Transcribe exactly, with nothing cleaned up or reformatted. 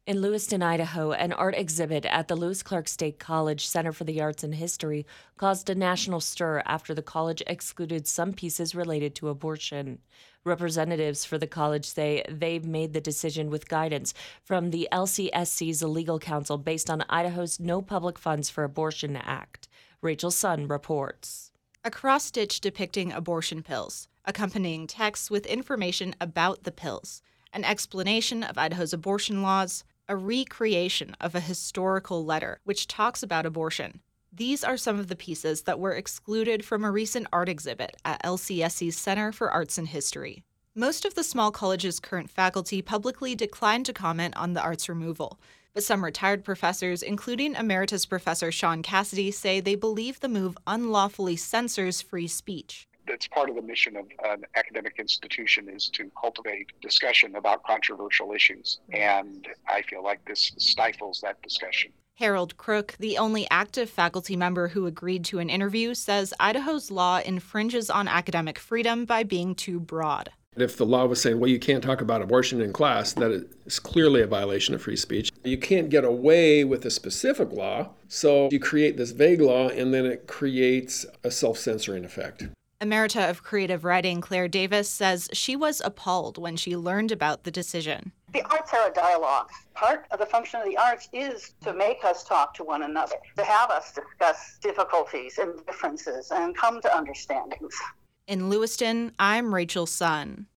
In Lewiston, Idaho, an art exhibit at the Lewis Clark State College Center for the Arts and History caused a national stir after the college excluded some pieces related to abortion. Representatives for the college say they've made the decision with guidance from the L C S C's legal counsel based on Idaho's No Public Funds for Abortion Act. Rachel Sun reports. A cross-stitch depicting abortion pills, accompanying text with information about the pills, an explanation of Idaho's abortion laws, a recreation of a historical letter which talks about abortion. These are some of the pieces that were excluded from a recent art exhibit at L C S C's Center for Arts and History. Most of the small college's current faculty publicly declined to comment on the art's removal, but some retired professors, including Emeritus Professor Sean Cassidy, say they believe the move unlawfully censors free speech. That's part of the mission of an academic institution, is to cultivate discussion about controversial issues. And I feel like this stifles that discussion. Harold Crook, the only active faculty member who agreed to an interview, says Idaho's law infringes on academic freedom by being too broad. If the law was saying, well, you can't talk about abortion in class, that is clearly a violation of free speech. You can't get away with a specific law, so you create this vague law, and then it creates a self-censoring effect. Emerita of Creative Writing Claire Davis says she was appalled when she learned about the decision. The arts are a dialogue. Part of the function of the arts is to make us talk to one another, to have us discuss difficulties and differences and come to understandings. In Lewiston, I'm Rachel Sun.